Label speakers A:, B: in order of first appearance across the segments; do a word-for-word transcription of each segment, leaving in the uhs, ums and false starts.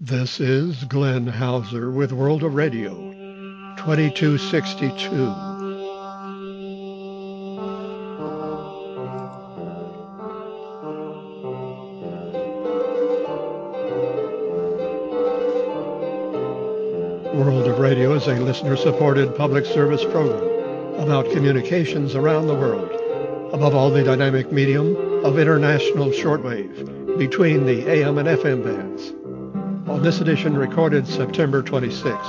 A: This is Glenn Hauser with World of Radio, twenty-two sixty-two. World of Radio is a listener-supported public service program about communications around the world, above all the dynamic medium of international shortwave between the A M and F M bands. On this edition, recorded September twenty-sixth,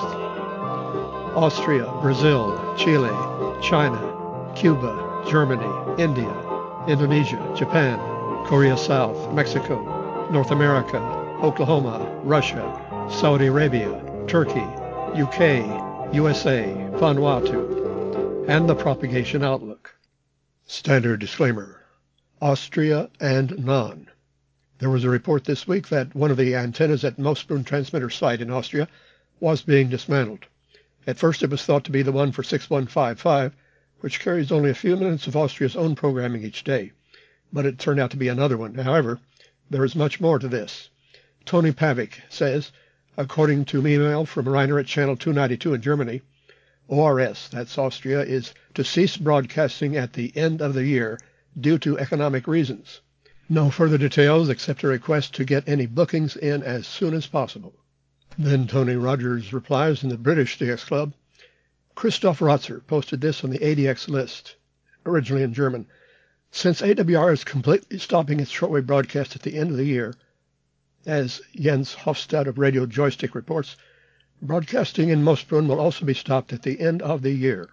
A: Austria, Brazil, Chile, China, Cuba, Germany, India, Indonesia, Japan, Korea South, Mexico, North America, Oklahoma, Russia, Saudi Arabia, Turkey, U K, U S A, Vanuatu, and the propagation outlook. Standard disclaimer: Austria and non. There was a report this week that one of the antennas at Moosbrunn transmitter site in Austria was being dismantled. At first it was thought to be the one for six one five five, which carries only a few minutes of Austria's own programming each day, but it turned out to be another one. However, there is much more to this. Tony Pavik says, according to email from Reiner at Channel two ninety-two in Germany, O R S, that's Austria, is to cease broadcasting at the end of the year due to economic reasons. No further details except a request to get any bookings in as soon as possible. Then Tony Rogers replies in the British D X Club. Christoph Rotzer posted this on the A D X list, originally in German. Since A W R is completely stopping its shortwave broadcast at the end of the year, as Jens Hofstad of Radio Joystick reports, broadcasting in Moosbrunn will also be stopped at the end of the year.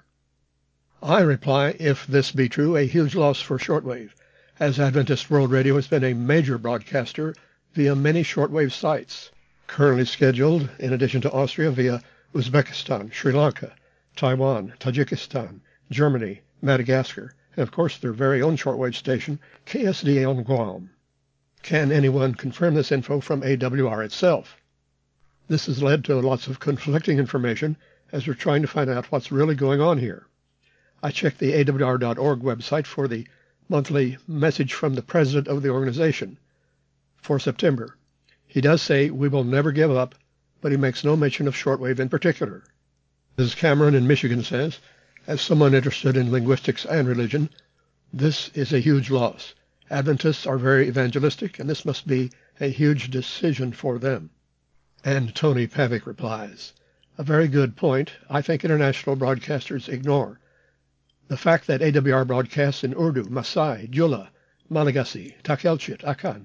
A: I reply, if this be true, a huge loss for shortwave, as Adventist World Radio has been a major broadcaster via many shortwave sites, currently scheduled, in addition to Austria, via Uzbekistan, Sri Lanka, Taiwan, Tajikistan, Germany, Madagascar, and of course their very own shortwave station, K S D A on Guam. Can anyone confirm this info from A W R itself? This has led to lots of conflicting information as we're trying to find out what's really going on here. I checked the A W R dot org website for the monthly message from the president of the organization for September. He does say we will never give up, but he makes no mention of shortwave in particular. As Cameron in Michigan says, as someone interested in linguistics and religion, this is a huge loss. Adventists are very evangelistic, and this must be a huge decision for them. And Tony Pavik replies, a very good point I think international broadcasters ignore. The fact that A W R broadcasts in Urdu, Maasai, Jula, Malagasy, Takelchit, Akan,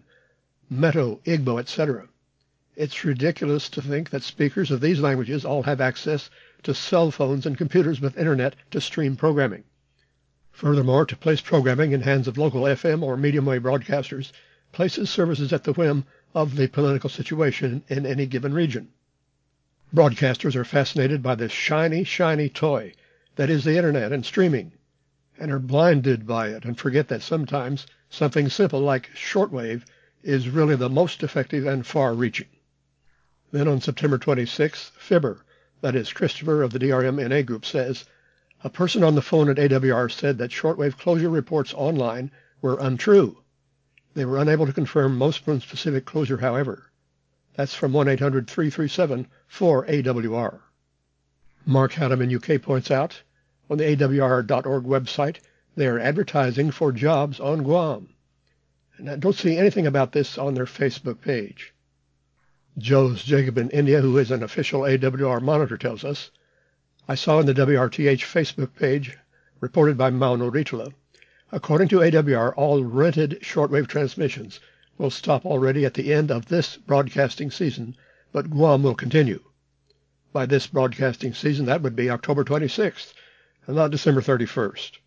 A: Meto, Igbo, et cetera. It's ridiculous to think that speakers of these languages all have access to cell phones and computers with internet to stream programming. Furthermore, to place programming in hands of local F M or medium wave broadcasters places services at the whim of the political situation in any given region. Broadcasters are fascinated by this shiny, shiny toy that is the internet and streaming, and are blinded by it and forget that sometimes something simple like shortwave is really the most effective and far-reaching. Then on September twenty-sixth, Fibber, that is Christopher of the D R M N A group, says, a person on the phone at A W R said that shortwave closure reports online were untrue. They were unable to confirm Moosbrunn-specific closure, however. That's from one eight hundred three three seven four A W R. Mark Haddam in U K points out, on the A W R dot org website, they are advertising for jobs on Guam. And I don't see anything about this on their Facebook page. Joe's Jacob in India, who is an official A W R monitor, tells us, I saw in the W R T H Facebook page, reported by Mauno Ritula, according to A W R, all rented shortwave transmissions will stop already at the end of this broadcasting season, but Guam will continue. By this broadcasting season, that would be October twenty-sixth, and not December thirty-first.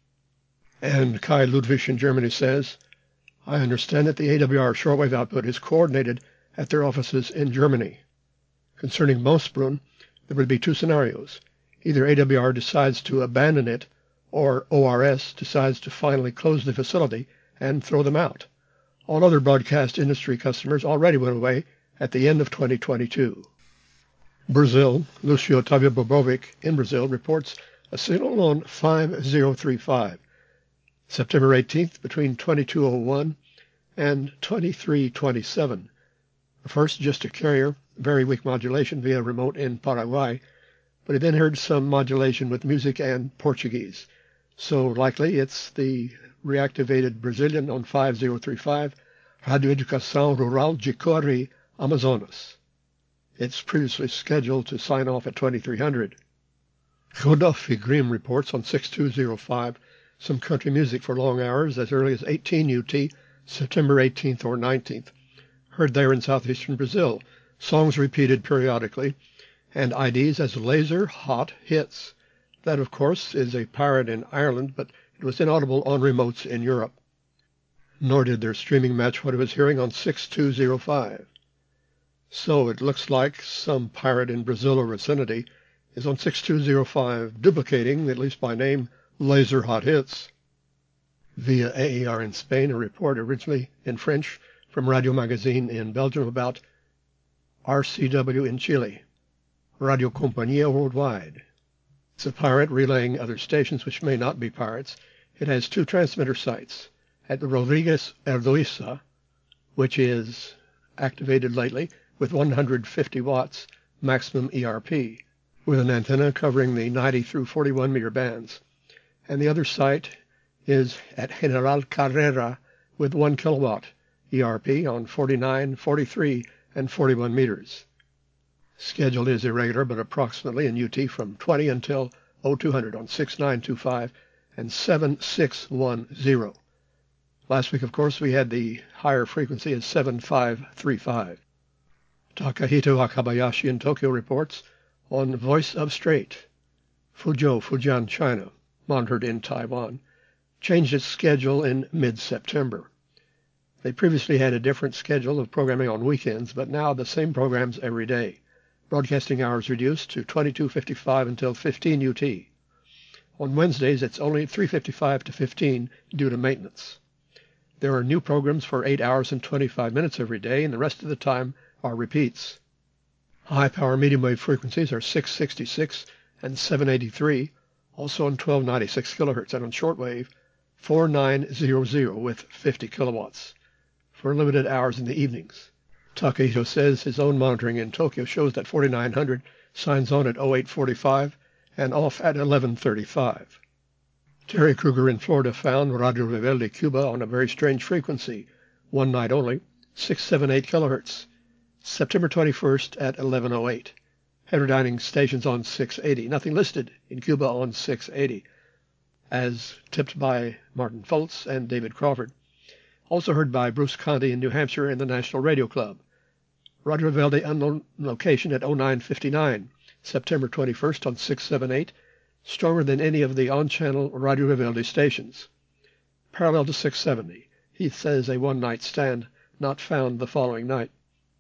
A: And Kai Ludwig in Germany says, I understand that the A W R shortwave output is coordinated at their offices in Germany. Concerning Moosbrunn, there would be two scenarios. Either A W R decides to abandon it, or O R S decides to finally close the facility and throw them out. All other broadcast industry customers already went away at the end of twenty twenty-two. Brazil, Lucio Tavio Bobovic in Brazil reports a signal on five zero three five, September eighteenth between twenty-two oh one and twenty-three twenty-seven. First, just a carrier, very weak modulation via remote in Paraguay, but he then heard some modulation with music and Portuguese. So likely it's the reactivated Brazilian on five zero three five, Radio Educação Rural de Corre, Amazonas. It's previously scheduled to sign off at twenty-three hundred. Godolphe Grimm reports on six two zero five some country music for long hours as early as eighteen U T, September eighteenth or nineteenth. Heard there in southeastern Brazil, songs repeated periodically, and I Ds as laser hot hits. That, of course, is a pirate in Ireland, but it was inaudible on remotes in Europe. Nor did their streaming match what it was hearing on six two zero five. So it looks like some pirate in Brazil or vicinity is on six two zero five, duplicating, at least by name, laser hot hits. Via A E R in Spain, a report originally in French from Radio Magazine in Belgium about R C W in Chile, Radio Compañía Worldwide. It's a pirate relaying other stations which may not be pirates. It has two transmitter sites at the Rodriguez Erdoiza, which is activated lately with one hundred fifty watts maximum E R P, with an antenna covering the ninety through forty-one meter bands. And the other site is at General Carrera with one kilowatt E R P on forty-nine, forty-three, and forty-one meters. Schedule is irregular, but approximately in U T from twenty until oh two hundred on six nine two five and seven six one zero. Last week, of course, we had the higher frequency as seven five three five. Takahito Akabayashi in Tokyo reports on Voice of Strait, Fuzhou, Fujian, China, monitored in Taiwan, changed its schedule in mid-September. They previously had a different schedule of programming on weekends, but now the same programs every day. Broadcasting hours reduced to twenty-two fifty-five until fifteen U T. On Wednesdays, it's only three fifty-five to fifteen due to maintenance. There are new programs for eight hours and twenty-five minutes every day, and the rest of the time are repeats. High-power medium wave frequencies are six sixty-six and seven eighty-three, also on twelve ninety-six kilohertz, and on shortwave four nine hundred with fifty kilowatts for limited hours in the evenings. Takahito says his own monitoring in Tokyo shows that forty-nine hundred signs on at oh eight forty-five and off at eleven thirty-five. Terry Kruger in Florida found Radio Rebelde Cuba on a very strange frequency, one night only, six seventy-eight kilohertz, September twenty-first at eleven oh eight. Heterodyning stations on six eighty. Nothing listed in Cuba on six eighty, as tipped by Martin Foltz and David Crawford. Also heard by Bruce Conti in New Hampshire in the National Radio Club. Radio Rebelde unknown location at oh nine fifty-nine, September twenty-first on six seventy-eight, stronger than any of the on-channel Radio Rebelde stations. Parallel to six seventy. He says a one-night stand not found the following night.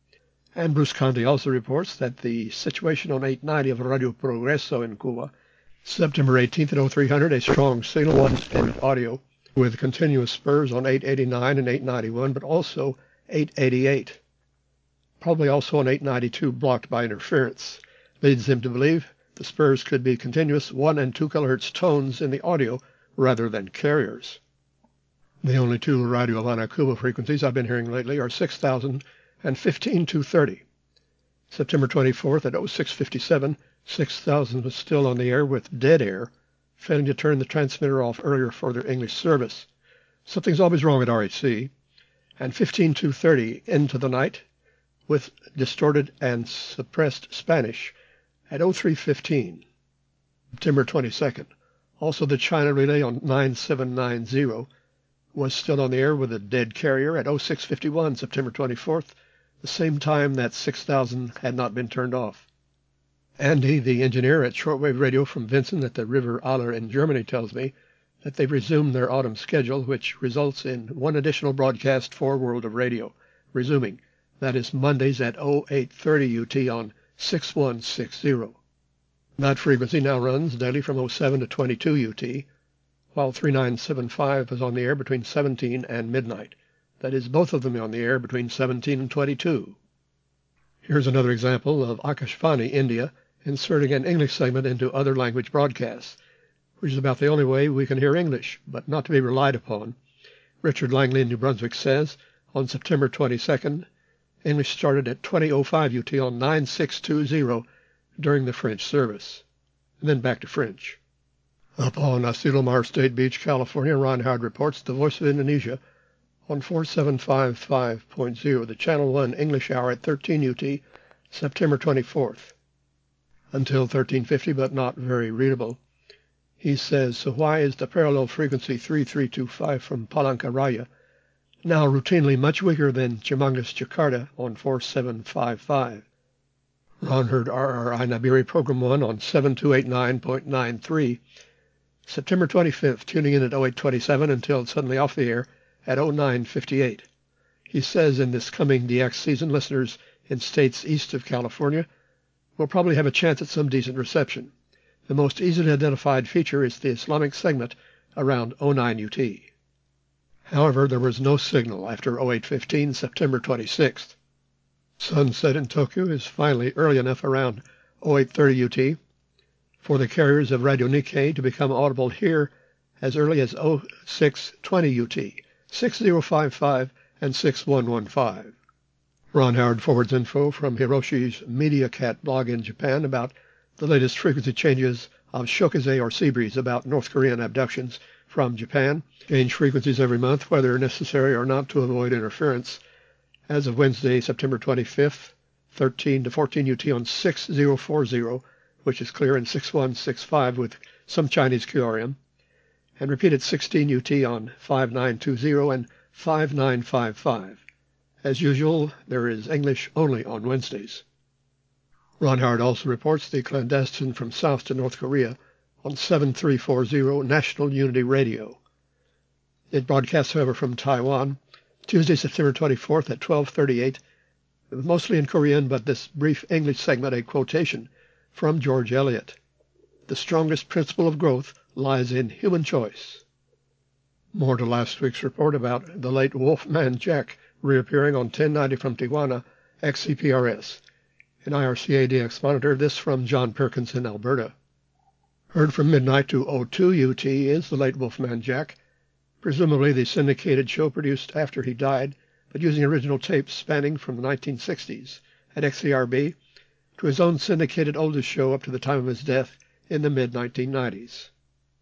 A: And Bruce Conti also reports that the situation on eight ninety of Radio Progreso in Cuba, September eighteenth at oh three hundred, a strong signal, one-sport audio, with continuous spurs on eight eighty-nine and eight ninety-one, but also eight eighty-eight. Probably also on eight ninety-two, blocked by interference. Leads him to believe the spurs could be continuous one and two kilohertz tones in the audio rather than carriers. The only two Radio Havana Cuba frequencies I've been hearing lately are six thousand and fifteen two thirty. September twenty-fourth at oh six fifty-seven, six thousand was still on the air with dead air, failing to turn the transmitter off earlier for their English service. Something's always wrong at R E C. And fifteen two thirty into the night with distorted and suppressed Spanish at oh three fifteen, September twenty-second. Also the China relay on nine seven nine zero was still on the air with a dead carrier at oh six fifty-one, September twenty-fourth, the same time that six thousand had not been turned off. Andy, the engineer at shortwave radio from Vincent at the River Aller in Germany, tells me that they've resumed their autumn schedule, which results in one additional broadcast for World of Radio, resuming. That is Mondays at oh eight thirty U T on six one six zero. That frequency now runs daily from oh seven to twenty-two U T, while three nine seven five is on the air between seventeen and midnight. That is, both of them on the air between seventeen and twenty-two. Here's another example of Akashvani, India, inserting an English segment into other language broadcasts, which is about the only way we can hear English, but not to be relied upon. Richard Langley in New Brunswick says, on September twenty-second, English started at twenty oh five U T on nine six two zero during the French service, and then back to French. Up on Asilomar State Beach, California, Ron Howard reports the Voice of Indonesia on four seven five five point zero, the Channel one English hour at thirteen U T, September twenty-fourth. Until thirteen fifty, but not very readable. He says, so why is the parallel frequency three three two five from Palangkaraya now routinely much weaker than Chimangas, Jakarta on four seven five five? Ron heard R R I Nabiri Program one on seven two eight nine point nine three, September twenty-fifth, tuning in at oh eight twenty-seven until suddenly off the air at oh nine fifty-eight. He says in this coming D X season, listeners in states east of California will probably have a chance at some decent reception. The most easily identified feature is the Islamic segment around oh nine U T. However, there was no signal after oh eight fifteen, September twenty-sixth. Sunset in Tokyo is finally early enough around oh eight thirty U T for the carriers of Radio Nikkei to become audible here as early as oh six twenty U T, six oh five five and six one one five. Ron Howard forwards info from Hiroshi's MediaCat blog in Japan about the latest frequency changes of Shokuzei or Seabreeze about North Korean abductions from Japan. Change frequencies every month, whether necessary or not, to avoid interference. As of Wednesday, September twenty-fifth, thirteen to fourteen U T on six oh four oh, which is clear, and six one six five with some Chinese Q R M, and repeat at sixteen U T on five nine two zero and five nine five five. As usual, there is English only on Wednesdays. Ron Howard also reports the clandestine from South to North Korea on seven three four zero National Unity Radio. It broadcasts, however, from Taiwan, Tuesday, September twenty-fourth at twelve thirty-eight, mostly in Korean, but this brief English segment a quotation from George Eliot. The strongest principle of growth lies in human choice. More to last week's report about the late Wolfman Jack reappearing on ten ninety from Tijuana, X C P R S. In I R C A D X Monitor, this from John Perkins in Alberta. Heard from midnight to oh two U T is the late Wolfman Jack, presumably the syndicated show produced after he died, but using original tapes spanning from the nineteen sixties at X C R B to his own syndicated oldest show up to the time of his death in the mid nineteen nineties.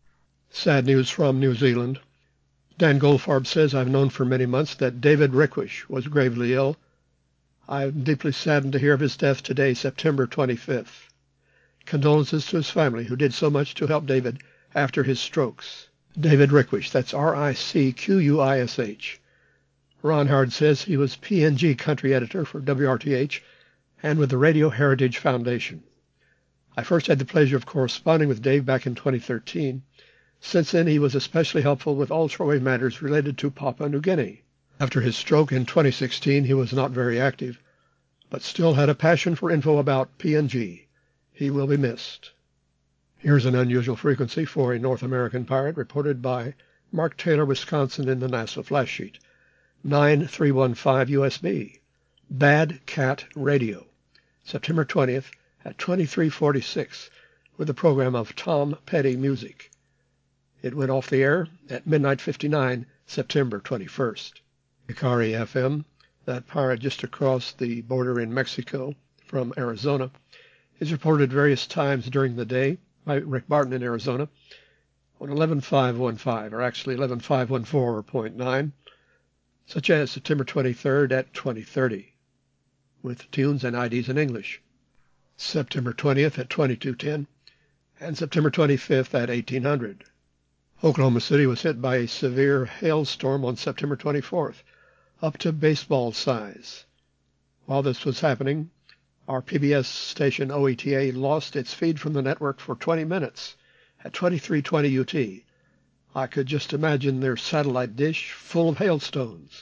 A: Sad news from New Zealand. Dan Goldfarb says, I've known for many months that David Reckwish was gravely ill. I am deeply saddened to hear of his death today, September twenty-fifth. Condolences to his family, who did so much to help David after his strokes. David Reckwish, that's R I C Q U I S H. Ron Howard says he was P N G country editor for W R T H and with the Radio Heritage Foundation. I first had the pleasure of corresponding with Dave back in twenty thirteen. Since then, he was especially helpful with ultrawave matters related to Papua New Guinea. After his stroke in twenty sixteen, he was not very active, but still had a passion for info about P N G. He will be missed. Here's an unusual frequency for a North American pirate reported by Mark Taylor, Wisconsin, in the NASA flash sheet. nine three one five U S B. Bad Cat Radio. September twentieth at twenty-three forty-six with a program of Tom Petty music. It went off the air at midnight fifty-nine, September twenty-first. Ikari F M, that pirate just across the border in Mexico from Arizona, is reported various times during the day by Rick Barton in Arizona on eleven five fifteen, or actually eleven five fourteen point nine, such as September twenty-third at twenty thirty, with tunes and I Ds in English, September twentieth at twenty-two ten, and September twenty-fifth at eighteen hundred. Oklahoma City was hit by a severe hailstorm on September twenty-fourth, up to baseball size. While this was happening, our P B S station O E T A lost its feed from the network for twenty minutes at twenty-three twenty U T. I could just imagine their satellite dish full of hailstones.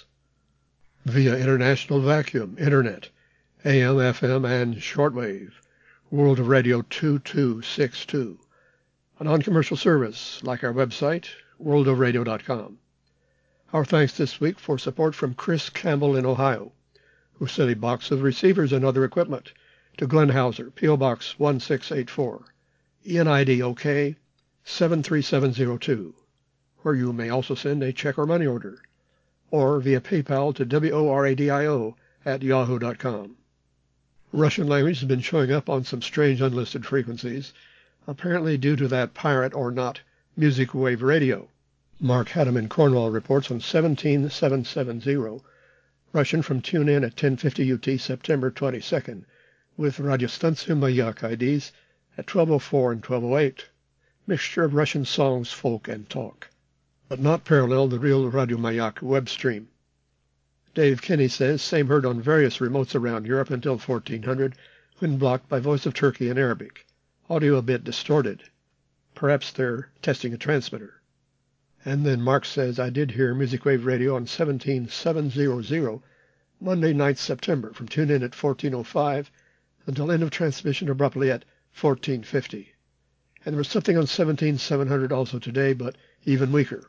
A: Via International Vacuum, Internet, A M, F M, and shortwave, World of Radio two two six two. A non-commercial service like our website, world of radio dot com. Our thanks this week for support from Chris Campbell in Ohio, who sent a box of receivers and other equipment to Glenn Hauser, P O Box one six eight four, E N I D OK seven three seven zero two, where you may also send a check or money order, or via PayPal to W O R A D I O at yahoo dot com. Russian language has been showing up on some strange unlisted frequencies, apparently due to that pirate or not music wave radio. Mark Haddam in Cornwall reports on seventeen seven seventy, Russian from TuneIn at ten fifty U T September twenty-second, with Radiostancja Mayak I Ds at twelve oh four and twelve oh eight. Mixture of Russian songs, folk, and talk, but not parallel the real Radio Mayak web stream. Dave Kinney says same heard on various remotes around Europe until fourteen hundred, when blocked by Voice of Turkey in Arabic. Audio a bit distorted. Perhaps they're testing a transmitter. And then Mark says, I did hear Music Wave Radio on seventeen seven hundred, Monday ninth September, from TuneIn at fourteen oh five until end of transmission abruptly at fourteen fifty. And there was something on seventeen seven hundred also today, but even weaker.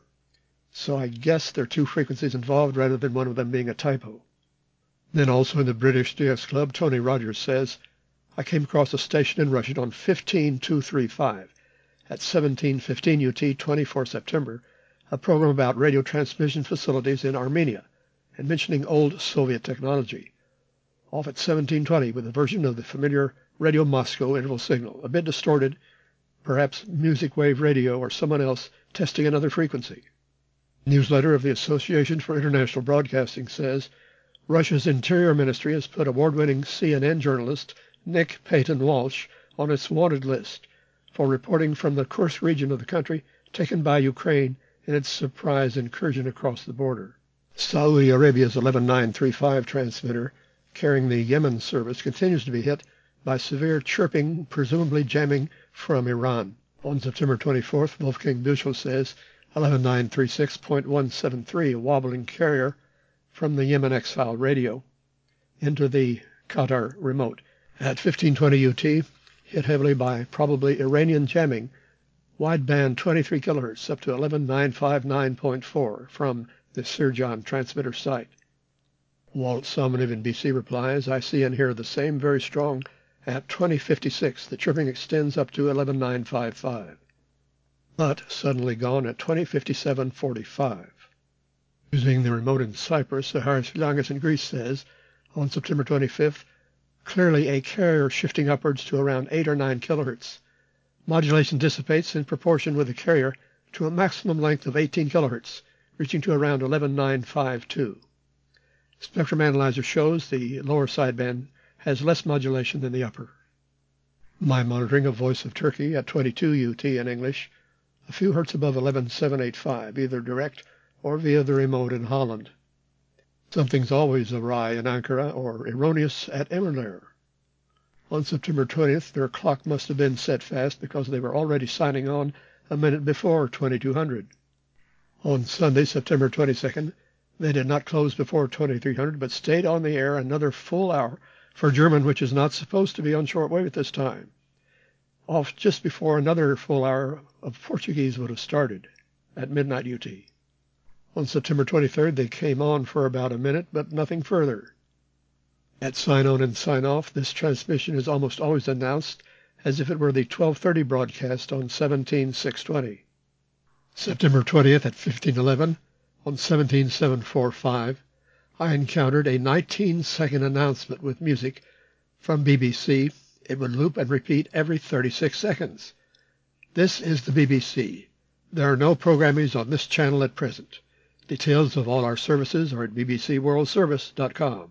A: So I guess there are two frequencies involved rather than one of them being a typo. Then also in the British D X Club, Tony Rogers says, I came across a station in Russian on fifteen two thirty-five at seventeen fifteen U T twenty-fourth September, a program about radio transmission facilities in Armenia and mentioning old Soviet technology. Off at seventeen twenty with a version of the familiar Radio Moscow interval signal, a bit distorted, perhaps Music Wave Radio or someone else testing another frequency. Newsletter of the Association for International Broadcasting says Russia's Interior Ministry has put award-winning C N N journalist Nick Payton Walsh on its wanted list for reporting from the Kursk region of the country taken by Ukraine in its surprise incursion across the border. Saudi Arabia's eleven nine thirty-five transmitter carrying the Yemen service continues to be hit by severe chirping, presumably jamming from Iran. On September twenty-fourth, Wolfgang Büchel says eleven nine thirty-six point one seven three, a wobbling carrier from the Yemen Exile radio into the Qatar remote. At fifteen twenty U T, hit heavily by probably Iranian jamming, wideband twenty-three kilohertz up to eleven nine fifty-nine point four from the Sirjan transmitter site. Walt Salmoniv in B C replies, I see and hear the same very strong at twenty fifty-six. The chirping extends up to eleven nine fifty-five. But suddenly gone at twenty fifty-seven forty-five. Using the remote in Cyprus, Zaharis Langas in Greece says, on September twenty-fifth, clearly a carrier shifting upwards to around eight or nine kilohertz. Modulation dissipates in proportion with the carrier to a maximum length of eighteen kilohertz, reaching to around eleven nine fifty-two. Spectrum analyzer shows the lower sideband has less modulation than the upper. My monitoring of Voice of Turkey at twenty-two U T in English, a few hertz above eleven seven eighty-five, either direct or via the remote in Holland. Something's always awry in Ankara or erroneous at Emirler. On September twentieth, their clock must have been set fast because they were already signing on a minute before twenty-two hundred. On Sunday, September twenty-second, they did not close before twenty-three hundred, but stayed on the air another full hour for German, which is not supposed to be on shortwave at this time, off just before another full hour of Portuguese would have started at midnight U T. On September twenty-third, they came on for about a minute, but nothing further. At sign-on and sign-off, this transmission is almost always announced as if it were the twelve thirty broadcast on seventeen six twenty. September twentieth at fifteen eleven, on seventeen seven forty-five, I encountered a nineteen-second announcement with music from B B C. It would loop and repeat every thirty-six seconds. This is the B B C. There are no programmings on this channel at present. Details of all our services are at b b c world service dot com.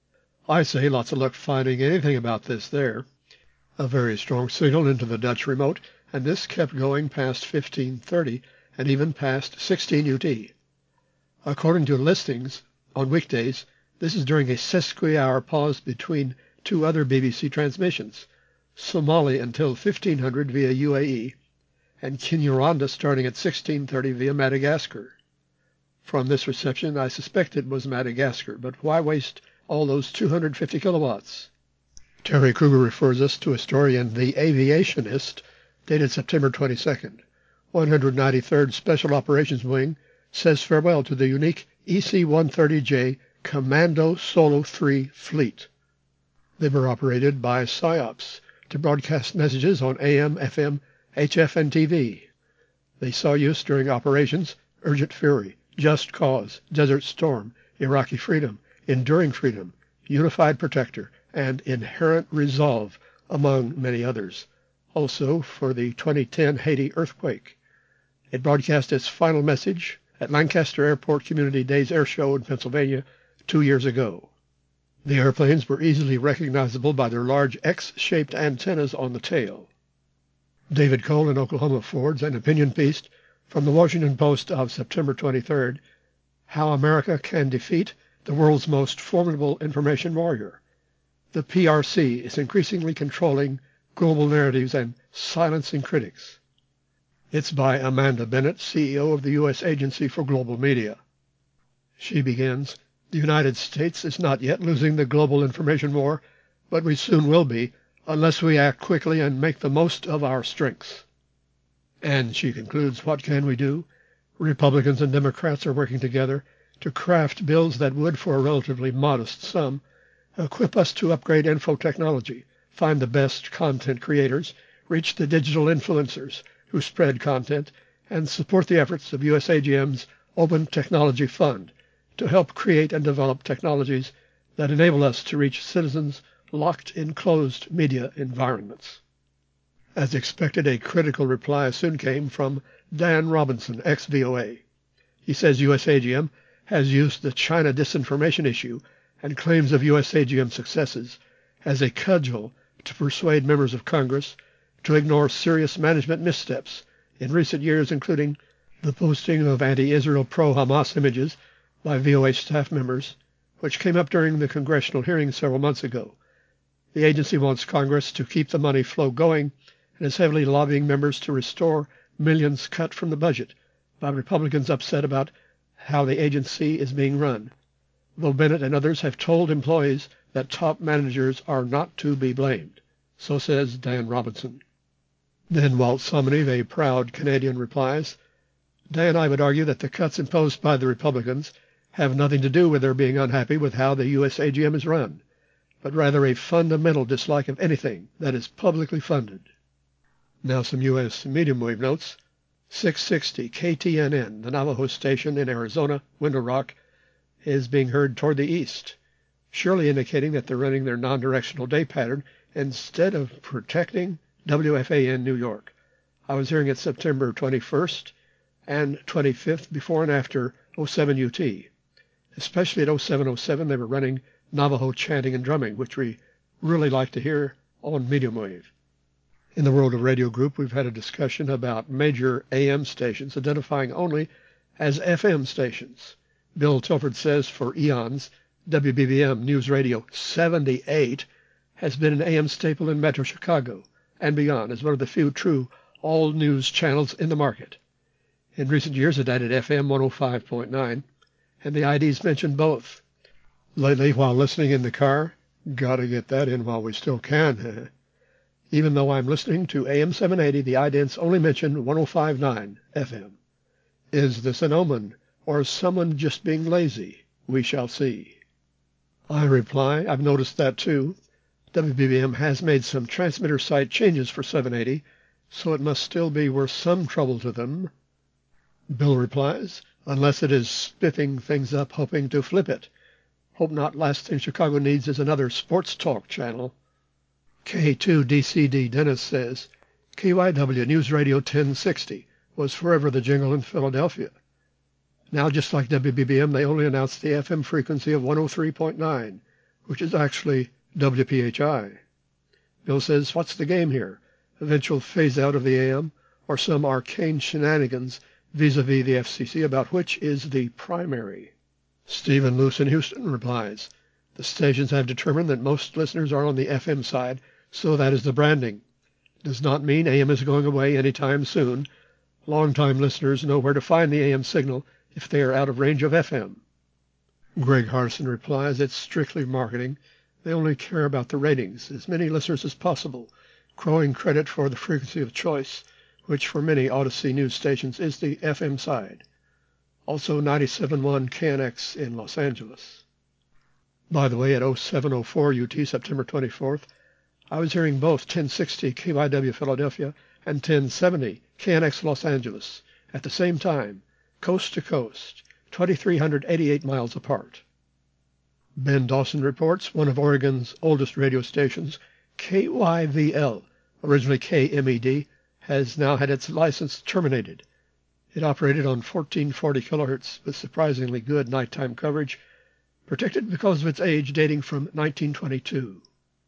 A: I say lots of luck finding anything about this there. A very strong signal into the Dutch remote, and this kept going past fifteen thirty and even past sixteen U T. According to listings, on weekdays, this is during a sesqui-hour pause between two other B B C transmissions, Somali until fifteen hundred via U A E, and Kinyarwanda starting at sixteen thirty via Madagascar. From this reception, I suspect it was Madagascar, but why waste all those two hundred fifty kilowatts? Terry Kruger refers us to a story in The Aviationist, dated September twenty-second. one hundred ninety-third Special Operations Wing says farewell to the unique E C one thirty J Commando Solo three fleet. They were operated by PSYOPs to broadcast messages on A M, F M, H F, and T V. They saw use during operations Urgent Fury, Just Cause, Desert Storm, Iraqi Freedom, Enduring Freedom, unified protector, and inherent resolve, among many others. Also for the twenty ten Haiti earthquake. It broadcast its final message at Lancaster Airport Community Days Air Show in Pennsylvania two years ago. The airplanes were easily recognizable by their large X-shaped antennas on the tail. David Cole in Oklahoma forwards an opinion piece from the Washington Post of September twenty-third, How America Can Defeat the World's Most Formidable Information Warrior. The P R C is increasingly controlling global narratives and silencing critics. It's by Amanda Bennett, C E O of the U S Agency for Global Media. She begins, The United States is not yet losing the global information war, but we soon will be unless we act quickly and make the most of our strengths. And she concludes, what can we do? Republicans and Democrats are working together to craft bills that would, for a relatively modest sum, equip us to upgrade info technology, find the best content creators, reach the digital influencers who spread content, and support the efforts of U S A G M's Open Technology Fund to help create and develop technologies that enable us to reach citizens locked in closed media environments. As expected, a critical reply soon came from Dan Robinson, ex-V O A. He says U S A G M has used the China disinformation issue and claims of U S A G M successes as a cudgel to persuade members of Congress to ignore serious management missteps in recent years, including the posting of anti-Israel pro-Hamas images by V O A staff members, which came up during the congressional hearing several months ago. The agency wants Congress to keep the money flow going and is heavily lobbying members to restore millions cut from the budget by Republicans upset about how the agency is being run, though Bennett and others have told employees that top managers are not to be blamed. So says Dan Robinson. Then Walt Sumney, a proud Canadian, replies, Dan, I would argue that the cuts imposed by the Republicans have nothing to do with their being unhappy with how the U S A G M is run, but rather a fundamental dislike of anything that is publicly funded. Now some U S medium wave notes. six sixty K T N N, the Navajo station in Arizona, Window Rock, is being heard toward the east, surely indicating that they're running their non-directional day pattern instead of protecting W F A N New York. I was hearing it September twenty-first and twenty-fifth before and after oh seven U T. Especially at oh seven oh seven, they were running Navajo chanting and drumming, which we really like to hear on medium wave. In the World of Radio group, we've had a discussion about major A M stations identifying only as F M stations. Bill Tilford says for eons, W B B M News Radio seventy-eight has been an A M staple in Metro Chicago and beyond as one of the few true all-news channels in the market. In recent years, it added F M one oh five point nine, and the I Ds mentioned both. Lately, while listening in the car, gotta get that in while we still can. Even though I'm listening to A M seven eighty, the idents only mention one oh five point nine F M. Is this an omen, or is someone just being lazy? We shall see. I reply, I've noticed that too. W B B M has made some transmitter site changes for seven eighty, so it must still be worth some trouble to them. Bill replies, unless it is spiffing things up hoping to flip it. Hope not. Last thing Chicago needs is another sports talk channel. K two D C D Dennis says, K Y W News Radio ten sixty was forever the jingle in Philadelphia. Now, just like W B B M, they only announced the F M frequency of one oh three point nine, which is actually W P H I. Bill says, what's the game here? Eventual phase-out of the A M, or some arcane shenanigans vis-a-vis the F C C about which is the primary? Stephen Luce in Houston replies, the stations have determined that most listeners are on the F M side, so that is the branding. Does not mean A M is going away anytime soon. Long-time listeners know where to find the A M signal if they are out of range of F M. Greg Harson replies, it's strictly marketing. They only care about the ratings, as many listeners as possible, crowing credit for the frequency of choice, which for many Odyssey news stations is the F M side. Also ninety-seven point one K N X in Los Angeles. By the way, at oh seven oh four U T, September twenty-fourth, I was hearing both ten sixty K Y W Philadelphia and ten seventy K N X Los Angeles at the same time, coast to coast, two thousand three hundred eighty-eight miles apart. Ben Dawson reports one of Oregon's oldest radio stations, K Y V L, originally K M E D, has now had its license terminated. It operated on fourteen forty kilohertz with surprisingly good nighttime coverage, protected because of its age dating from nineteen twenty-two.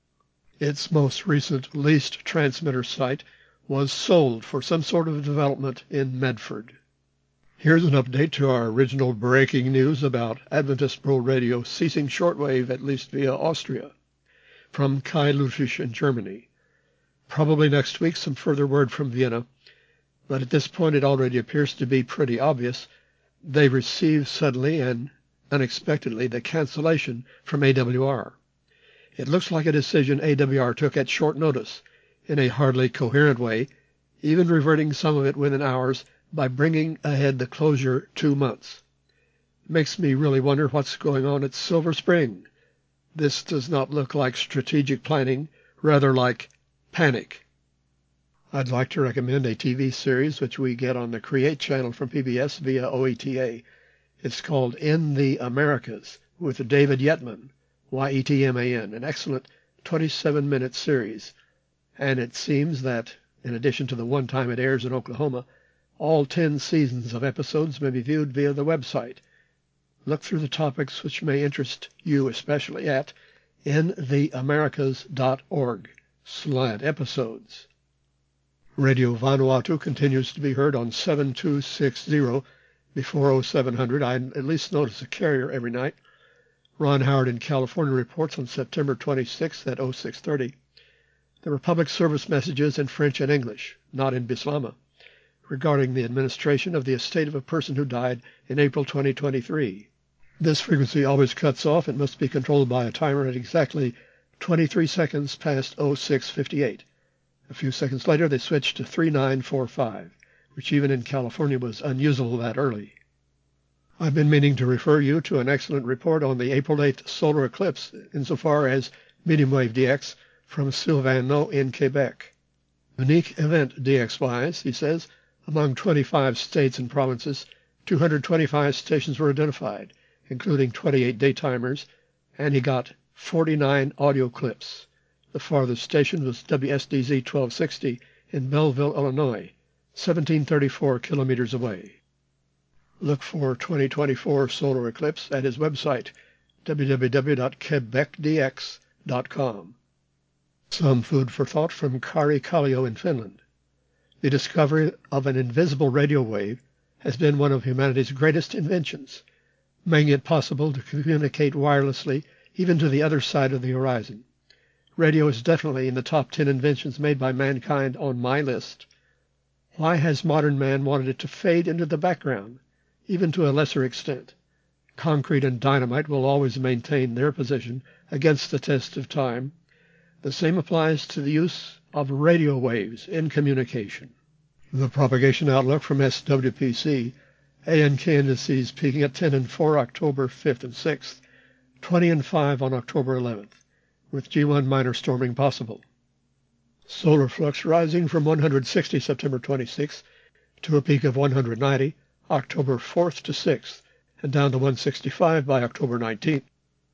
A: Its most recent leased transmitter site was sold for some sort of development in Medford. Here's an update to our original breaking news about Adventist World Radio ceasing shortwave, at least via Austria, from Kai Ludwig in Germany. Probably next week some further word from Vienna, but at this point it already appears to be pretty obvious. They received suddenly and unexpectedly the cancellation from A W R. It looks like a decision A W R took at short notice, in a hardly coherent way, even reverting some of it within hours by bringing ahead the closure two months. It makes me really wonder what's going on at Silver Spring. This does not look like strategic planning, rather like panic. I'd like to recommend a T V series which we get on the Create channel from P B S via O E T A. It's called In the Americas with David Yetman, Y E T M A N, an excellent twenty-seven minute series. And it seems that, in addition to the one time it airs in Oklahoma, all ten seasons of episodes may be viewed via the website. Look through the topics which may interest you especially at in the americas dot org slash episodes. Radio Vanuatu continues to be heard on seven two six zero before oh seven hundred. I at least notice a carrier every night. Ron Howard in California reports on September twenty-sixth at oh six thirty. There were public service messages in French and English, not in Bislama, regarding the administration of the estate of a person who died in April twenty twenty-three. This frequency always cuts off and must be controlled by a timer at exactly twenty-three seconds past oh six fifty-eight. A few seconds later, they switched to three nine four five, which even in California was unusable that early. I've been meaning to refer you to an excellent report on the April eighth solar eclipse insofar as medium wave D X from Sylvain No in Quebec. Unique event D X-wise, he says, among twenty-five states and provinces, two hundred twenty-five stations were identified, including twenty-eight daytimers, and he got forty-nine audio clips. The farthest station was W S D Z twelve sixty in Belleville, Illinois, seventeen thirty-four kilometers away. Look for twenty twenty-four solar eclipse at his website, w w w dot quebec d x dot com. Some food for thought from Kari Kallio in Finland. The discovery of an invisible radio wave has been one of humanity's greatest inventions, making it possible to communicate wirelessly even to the other side of the horizon. Radio is definitely in the top ten inventions made by mankind on my list. Why has modern man wanted it to fade into the background, even to a lesser extent? Concrete and dynamite will always maintain their position against the test of time. The same applies to the use of radio waves in communication. The propagation outlook from S W P C, A N K indices peaking at ten and four October fifth and sixth, twenty and five on October eleventh, with G one minor storming possible. Solar flux rising from one hundred sixty September twenty-sixth to a peak of one hundred ninety October fourth to sixth, and down to one hundred sixty-five by October nineteenth.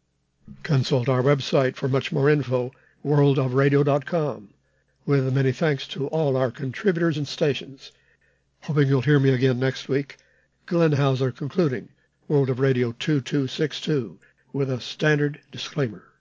A: Consult our website for much more info, world of radio dot com, with many thanks to all our contributors and stations. Hoping you'll hear me again next week, Glenn Hauser concluding World of Radio two two six two with a standard disclaimer.